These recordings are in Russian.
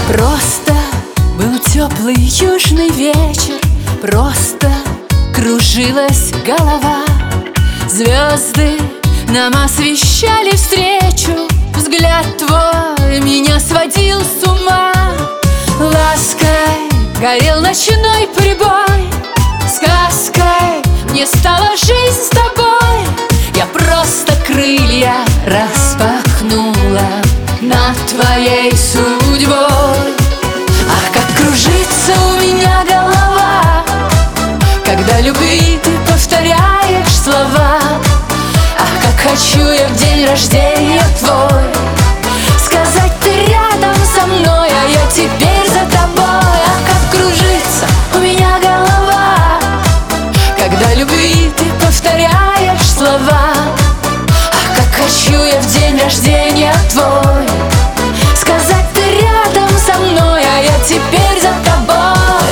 Просто был теплый южный вечер, просто кружилась голова. Звезды нам освещали встречу, взгляд твой меня сводил с ума. Лаской горел ночной прибой, сказкой мне стала жизнь с тобой. Я просто крылья распахнула над твоей судьбой. Ах, как кружится у меня голова, когда любви ты повторяешь слова. Ах, как хочу я в день рождения твой сказать: ты рядом со мной, а я теперь за тобой. Ах, как кружится у меня голова, когда любви ты повторяешь слова. Ах, как хочу я в день рождения твой сказать: ты рядом со мной, а я теперь за тобой.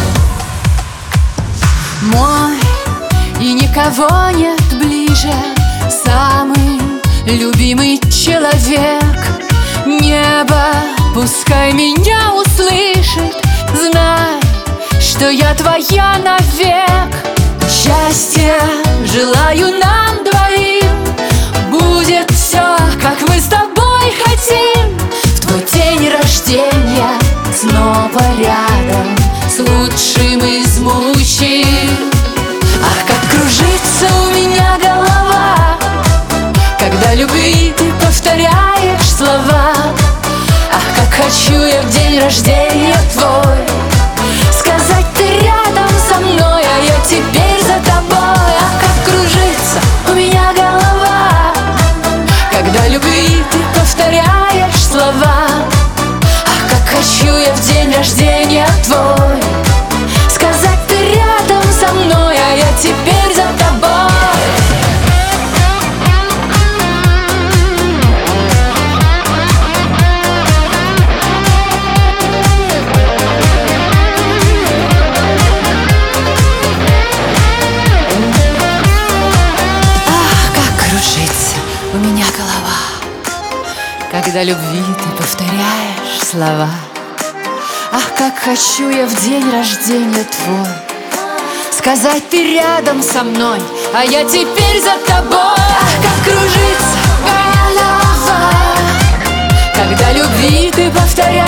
Мой и никого нет ближе, самый любимый человек. Небо пускай меня услышит, знай, что я твоя навек. Счастья желаю нам двоим, будет все, как мы с тобой хотим. В твой день рождения снова рядом с лучшим из мужчин. Ах, как кружится у меня голова, когда любви ты повторяешь слова. Ах, как хочу я в день рождения твой сказать: ты рядом со мной, а я теперь за тобой. Ах, как кружится у меня голова, когда любви ты повторяешь слова. Ах, как хочу я в день рождения твой сказать: ты рядом со мной, а я теперь за тобой. У меня голова, когда любви ты повторяешь слова. Ах, как хочу я в день рождения твой сказать: ты рядом со мной, а я теперь за тобой. Ах, как кружится голова, когда любви ты повторяешь